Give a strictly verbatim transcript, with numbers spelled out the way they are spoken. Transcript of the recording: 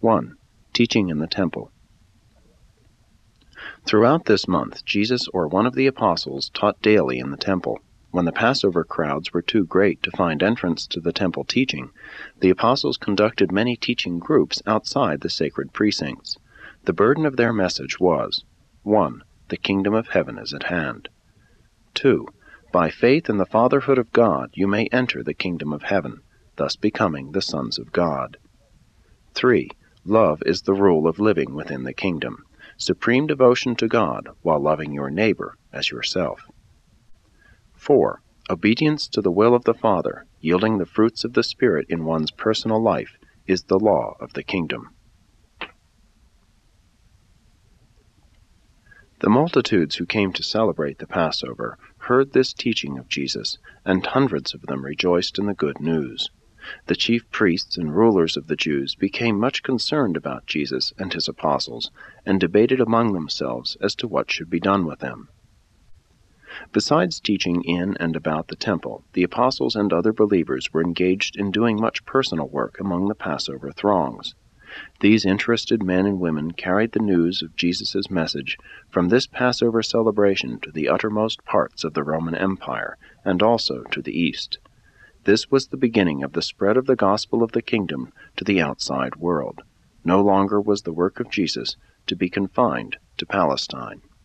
one. Teaching in the Temple. Throughout this month, Jesus or one of the apostles taught daily in the temple. When the Passover crowds were too great to find entrance to the temple teaching, the apostles conducted many teaching groups outside the sacred precincts. The burden of their message was, one. The kingdom of heaven is at hand. two. By faith in the fatherhood of God you may enter the kingdom of heaven, thus becoming the sons of God. three. Love is the rule of living within the kingdom. Supreme devotion to God while loving your neighbor as yourself. four. Obedience to the will of the Father, yielding the fruits of the Spirit in one's personal life, is the law of the kingdom. The multitudes who came to celebrate the Passover heard this teaching of Jesus, and hundreds of them rejoiced in the good news. The chief priests and rulers of the Jews became much concerned about Jesus and his apostles, and debated among themselves as to what should be done with them. Besides teaching in and about the temple, the apostles and other believers were engaged in doing much personal work among the Passover throngs. These interested men and women carried the news of Jesus' message from this Passover celebration to the uttermost parts of the Roman Empire, and also to the East. This was the beginning of the spread of the gospel of the kingdom to the outside world. No longer was the work of Jesus to be confined to Palestine.